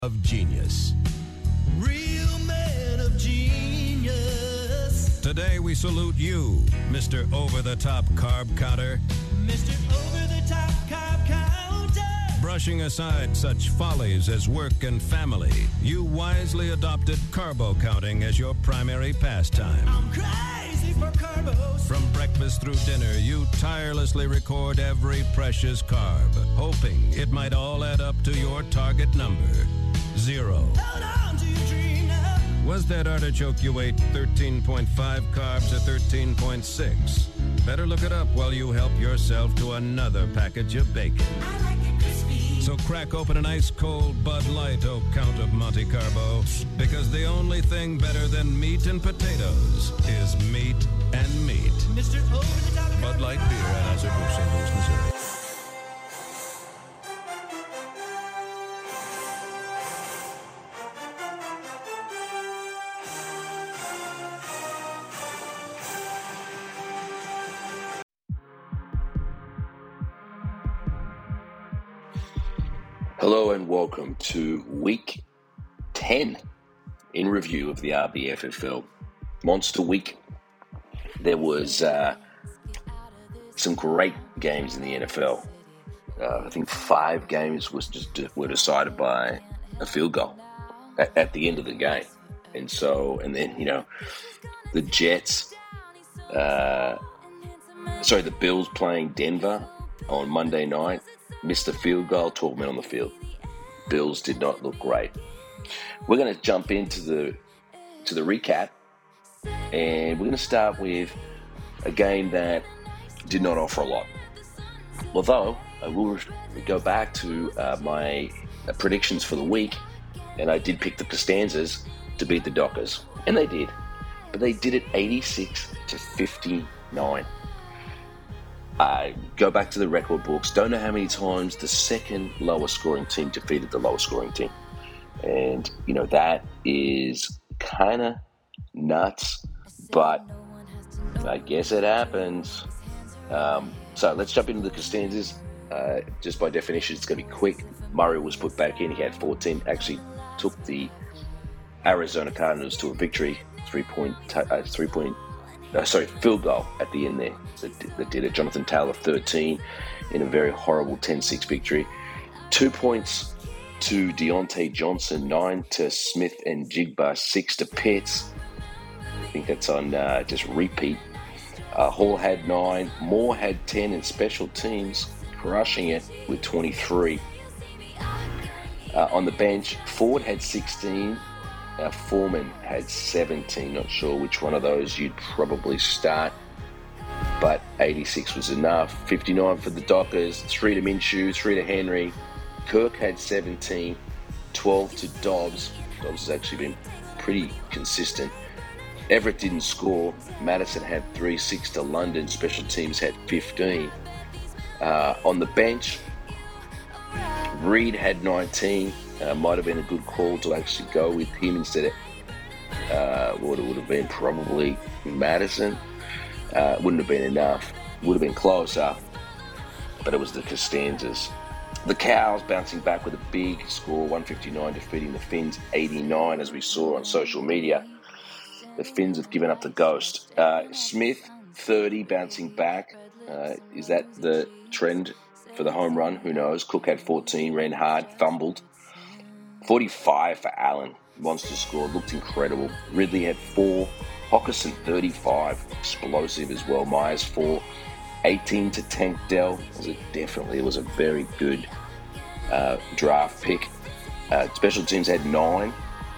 of genius. Real man of genius. Today we salute you, Mr. Over-the-Top Carb Counter. Mr. Over-the-Top Carb Counter. Brushing aside such follies as work and family, you wisely adopted carbo counting as your primary pastime. I'm crazy for carbos. From breakfast through dinner, you tirelessly record every precious carb, hoping it might all add up to your target number. 0. Hold on to your dream now. Was that artichoke you ate 13.5 carbs or 13.6? Better look it up while you help yourself to another package of bacon. I like it crispy. So crack open an ice-cold Bud Light, oh Count of Monte Carbo, because the only thing better than meat and potatoes is meat and meat. Mr. Over-the-Top Carb Bud Light Beer, Anheuser-Busch, St. Louis, Missouri. Hello and welcome to Week 10 in review of the RBFFL Monster Week. There was some great games in the NFL. I think 5 games were decided by a field goal at the end of the game. And then, the Jets, the Bills playing Denver on Monday night. Missed the field goal, 12 men on the field. Bills did not look great. We're going to jump into the recap, and we're going to start with a game that did not offer a lot. Although, I will go back to my predictions for the week, and I did pick the Costanzas to beat the Dockers, and they did. But they did it 86-59. I go back to the record books. Don't know how many times the second lowest scoring team defeated the lowest scoring team. And, that is kind of nuts, but I guess it happens. So let's jump into the Costanzas. Just by definition, it's going to be quick. Murray was put back in. He had 14. Actually took the Arizona Cardinals to a victory. Field goal at the end there that did it. Jonathan Taylor, 13 in a very horrible 10-6 victory. 2 points to Deontay Johnson, 9 to Smith and Jigba, 6 to Pitts. I think that's on just repeat. Hall had 9. Moore had 10 in special teams, crushing it with 23. On the bench, Ford had 16. Foreman had 17. Not sure which one of those you'd probably start, but 86 was enough. 59 for the Dockers, 3 to Minshew, 3 to Henry. Kirk had 17, 12 to Dobbs. Dobbs has actually been pretty consistent. Everett didn't score. Madison had 3, 6 to London. Special teams had 15. On the bench, Reed had 19. Might have been a good call to actually go with him instead of what it would have been probably Madison. Wouldn't have been enough. Would have been closer, but it was the Costanzas. The Cows bouncing back with a big score, 159, defeating the Finns 89, as we saw on social media. The Finns have given up the ghost. Smith, 30, bouncing back. Is that the trend for the home run? Who knows? Cook had 14, ran hard, fumbled. 45 for Allen. Monster score. Looked incredible. Ridley had 4. Hockerson, 35. Explosive as well. Myers, 4. 18 to Tank Dell. It was a very good draft pick. Special teams had 9.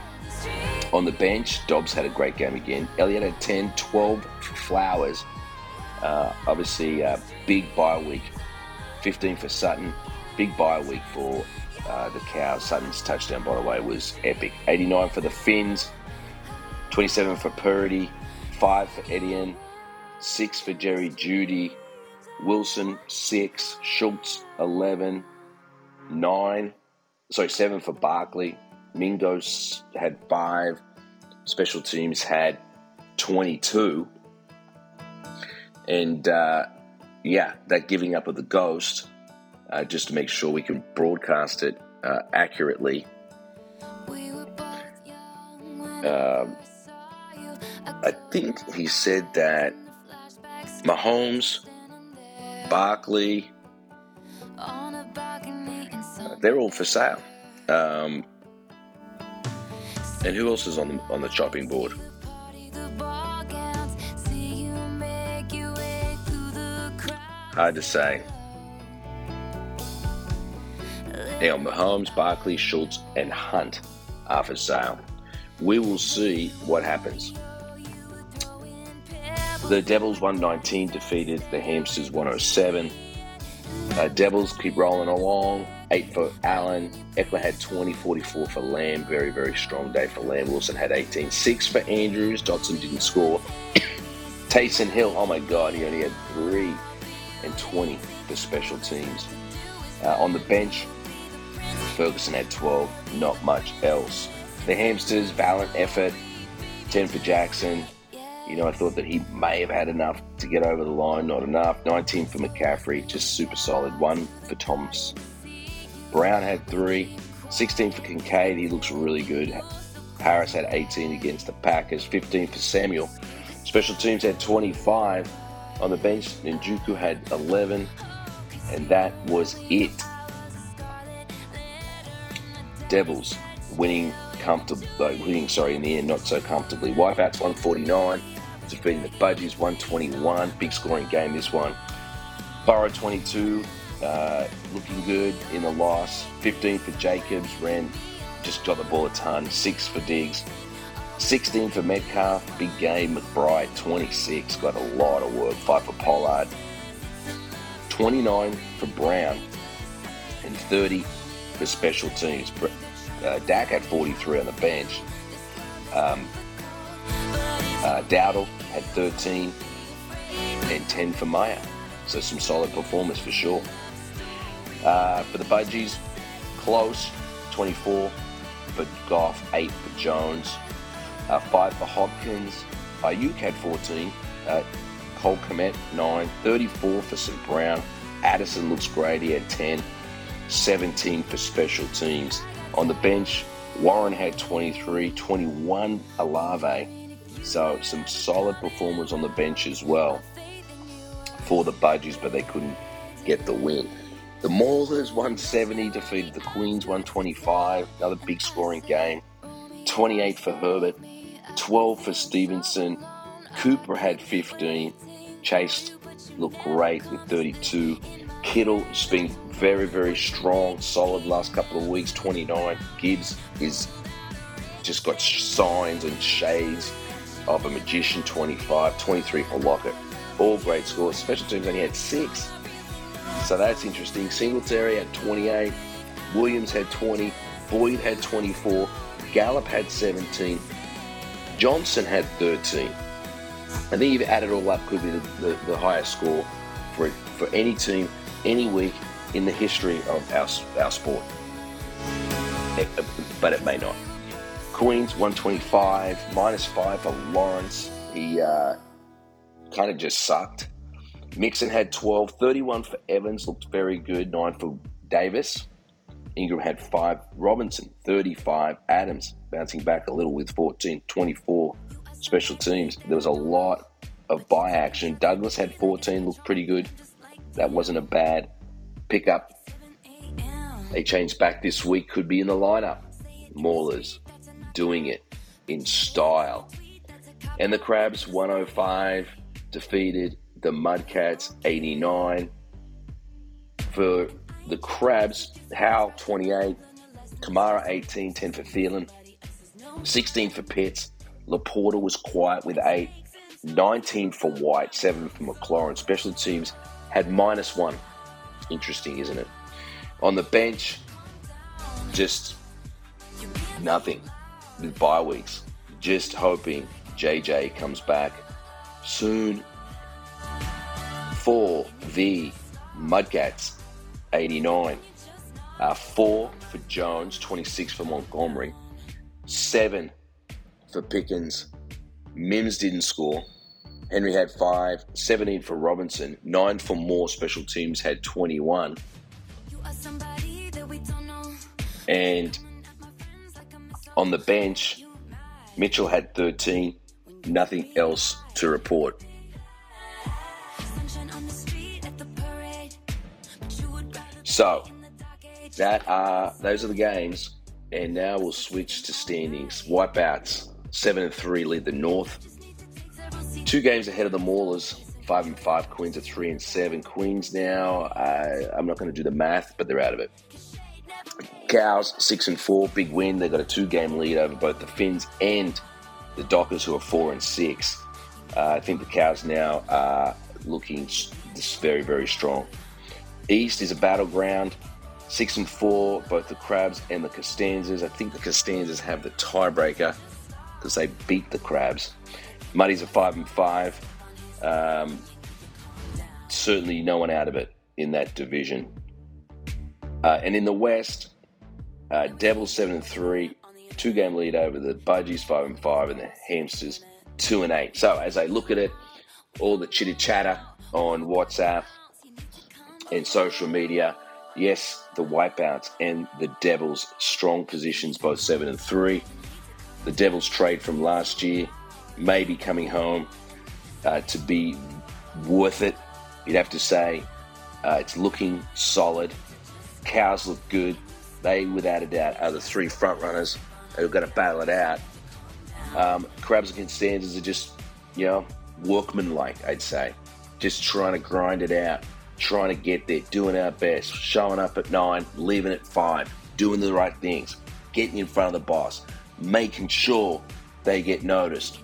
On the bench, Dobbs had a great game again. Elliott had 10. 12 for Flowers. Obviously, big bye week. 15 for Sutton. Big bye week for the Cows. Sutton's touchdown, by the way, was epic. 89 for the Finns, 27 for Purdy, 5 for Etienne, 6 for Jerry Jeudy, Wilson, 6, Schultz, 11, 7 for Barkley, Mingos had 5, special teams had 22, and that giving up of the ghost, just to make sure we can broadcast it accurately. I think he said that Mahomes, Barkley, they're all for sale. And who else is on the chopping board? Hard to say. Now, Mahomes, Barkley, Schultz, and Hunt are for sale. We will see what happens. The Devils 119 defeated the Hamsters 107. Devils keep rolling along. 8 for Allen. Eckler had 20, 44 for Lamb. Very, very strong day for Lamb. Wilson had 18. 6 for Andrews. Dotson didn't score. Taysom Hill, oh my God, he only had 3 and 20 for special teams. On the bench, Ferguson had 12. Not much else. The Hamsters, valiant effort. 10 for Jackson. You know, I thought that he may have had enough to get over the line. Not enough. 19 for McCaffrey. Just super solid. 1 for Thomas. Brown had 3. 16 for Kincaid. He looks really good. Harris had 18 against the Packers. 15 for Samuel. Special teams had 25. On the bench, Njoku had 11. And that was it. Devils winning in the end, not so comfortably. Wipeouts 149, defeating the Budgies 121. Big scoring game, this one. Burrow 22, looking good in the loss. 15 for Jacobs, just got the ball a ton. 6 for Diggs. 16 for Metcalf, big game. McBride 26, got a lot of work. 5 for Pollard. 29 for Brown. And 30 for special teams. Dak had 43 on the bench. Dowdle had 13 and 10 for Meyer. So some solid performance for sure. For the Budgies, close, 24 for Goff, 8 for Jones, 5 for Hopkins. Ayuk had 14. Cole Kmet, 9. 34 for St. Brown. Addison looks great. He had 10. 17 for special teams. On the bench, Warren had 23, 21 Olave. So some solid performers on the bench as well for the Budgies, but they couldn't get the win. The Maulers 170 defeated the Queens 125. Another big scoring game. 28 for Herbert, 12 for Stevenson. Cooper had 15. Chase looked great with 32. Kittle has been very, very strong, solid last couple of weeks, 29. Gibbs is just got signs and shades of a magician, 25. 23 for Lockett. All great scores. Special teams only had 6. So that's interesting. Singletary had 28. Williams had 20. Boyd had 24. Gallup had 17. Johnson had 13. I think if you add it all up, could be the highest score for any team, any week in the history of our sport. But it may not. Queens 125, -5 for Lawrence. He kind of just sucked. Mixon had 12, 31 for Evans, looked very good, 9 for Davis. Ingram had 5. Robinson, 35. Adams bouncing back a little with 14, 24 special teams. There was a lot of buy action. Douglas had 14, looked pretty good. That wasn't a bad pickup. They changed back this week, could be in the lineup. Maulers doing it in style. And the Crabs 105 defeated the Mudcats 89. For the Crabs, Howe 28, Kamara 18, 10 for Thielen, 16 for Pitts. Laporta was quiet with 8, 19 for White, 7 for McLaurin. Special teams had -1. Interesting, isn't it? On the bench, just nothing with bye weeks. Just hoping JJ comes back soon. For the Mudcats, 89. 4 for Jones, 26 for Montgomery. 7 for Pickens. Mims didn't score. Henry had 5, 17 for Robinson, 9 for Moore. Special teams had 21. And on the bench, Mitchell had 13. Nothing else to report. So, those are the games. And now we'll switch to standings. Wipeouts, 7-3 lead the North. 2 games ahead of the Maulers, 5-5. Queens are 3-7. Queens now, I'm not going to do the math, but they're out of it. Cows, 6-4, big win. They've got a 2-game lead over both the Finns and the Dockers, who are 4-6. I think the Cows now are looking just very, very strong. East is a battleground. 6-4, both the Crabs and the Costanzas. I think the Costanzas have the tiebreaker because they beat the Crabs. Muddies are 5-5. Certainly no one out of it in that division. And in the West, Devils 7-3, 2-game lead over the Budgies 5-5, and the Hamsters 2-8. So as I look at it, all the chitter chatter on WhatsApp and social media, yes, the Wipeouts and the Devils, strong positions, both 7-3. The Devils trade from last year may be coming home to be worth it. You'd have to say it's looking solid. Cows look good. They, without a doubt, are the 3 front runners who are going to battle it out. Crabs and Costanzas are just, workmanlike, I'd say. Just trying to grind it out. Trying to get there, doing our best, showing up at 9, leaving at 5, doing the right things, getting in front of the boss, making sure they get noticed.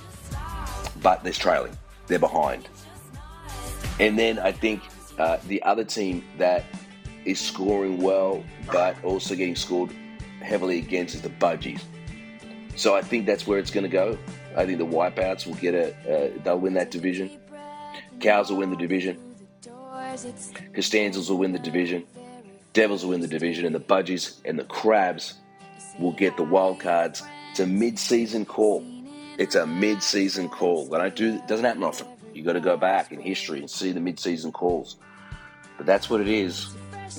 But they're trailing. They're behind. And then I think the other team that is scoring well, but also getting scored heavily against is the Budgies. So I think that's where it's going to go. I think the Wipeouts will they'll win that division. Cows will win the division. Costanzas will win the division. Devils will win the division. And the Budgies and the Crabs will get the wild cards. It's a mid-season call. It doesn't happen often. You got to go back in history and see the mid-season calls. But that's what it is.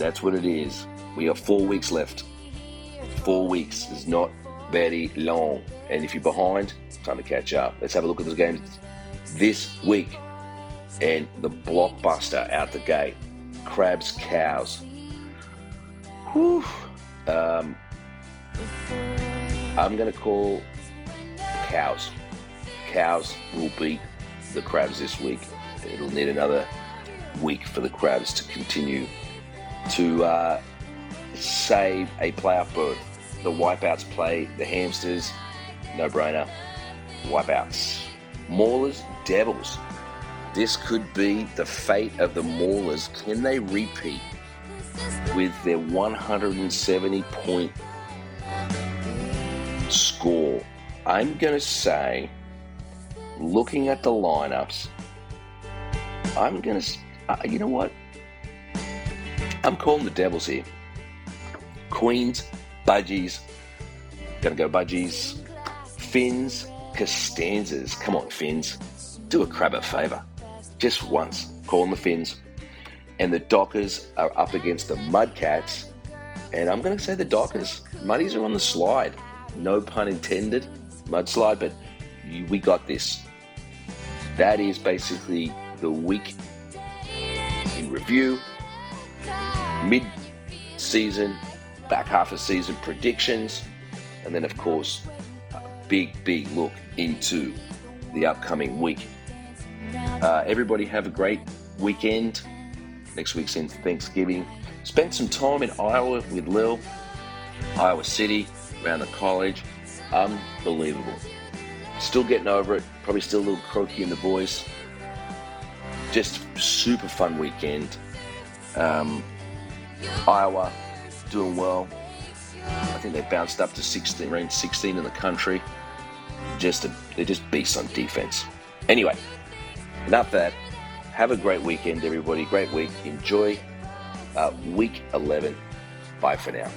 We have 4 weeks left. 4 weeks is not very long. And if you're behind, it's time to catch up. Let's have a look at those games this week. And the blockbuster out the gate, Crabs, Cows. Whew. I'm going to call Cows. Cows will beat the Crabs this week. It'll need another week for the Crabs to continue to save a playoff berth. The Wipeouts play the Hamsters. No-brainer. Wipeouts. Maulers, Devils. This could be the fate of the Maulers. Can they repeat with their 170-point score? I'm going to say, looking at the lineups, I'm going to... you know what? I'm calling the Devils here. Queens, Budgies. Going to go Budgies. Finns, Costanzas. Come on, Finns. Do a Crab a favour. Just once. Calling the Finns. And the Dockers are up against the Mudcats. And I'm going to say the Dockers. Muddies are on the slide. No pun intended. Mudslide, but we got this. That is basically the week in review. Mid-season, back half of season predictions. And then, of course, a big look into the upcoming week. Everybody have a great weekend. Next week's in Thanksgiving. Spent some time in Iowa with Lil. Iowa City, around the college. Unbelievable. Still getting over it. Probably still a little croaky in the voice. Just super fun weekend. Iowa doing well. I think they bounced up to 16, ranked 16 in the country. They're just beasts on defense. Anyway, enough of that. Have a great weekend, everybody. Great week. Enjoy week 11. Bye for now.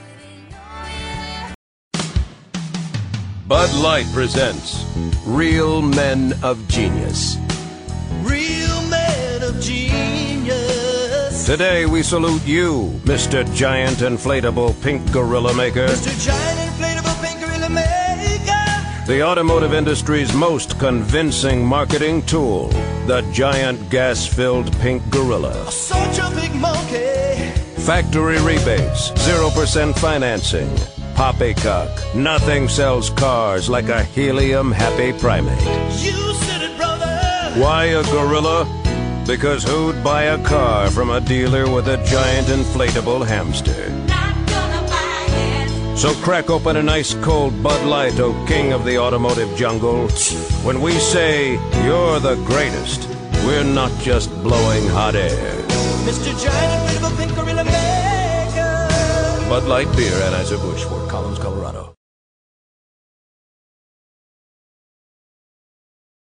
Bud Light presents Real Men of Genius. Real men of genius. Today we salute you, Mr. Giant Inflatable Pink Gorilla Maker. Mr. Giant Inflatable Pink Gorilla Maker. The automotive industry's most convincing marketing tool, the giant gas-filled pink gorilla. Such a big monkey. Factory rebates, 0% financing. Poppycock, nothing sells cars like a helium-happy primate. You said it, brother. Why a gorilla? Because who'd buy a car from a dealer with a giant inflatable hamster? Not gonna buy it. So crack open an ice-cold Bud Light, O king of the automotive jungle. When we say you're the greatest, we're not just blowing hot air. Mr. Giant, rid of a pink gorilla maker. Bud Light Beer, Anheuser-Busch, Fort Collins, Colorado.